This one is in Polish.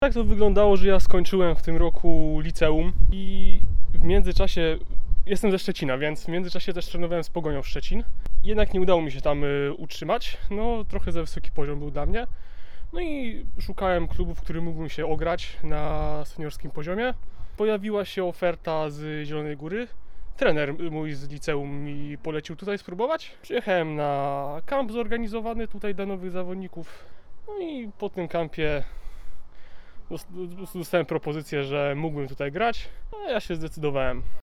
Tak to wyglądało, że ja skończyłem w tym roku liceum i w międzyczasie jestem ze Szczecina, więc w międzyczasie też trenowałem z Pogonią Szczecin. Jednak nie udało mi się tam utrzymać, no trochę za wysoki poziom był dla mnie. No i szukałem klubu, w którym mógłbym się ograć na seniorskim poziomie. Pojawiła się oferta z Zielonej Góry. Trener mój z liceum mi polecił tutaj spróbować. Przyjechałem na kamp zorganizowany tutaj dla nowych zawodników. No i po tym kampie dostałem propozycję, że mógłbym tutaj grać, a ja się zdecydowałem.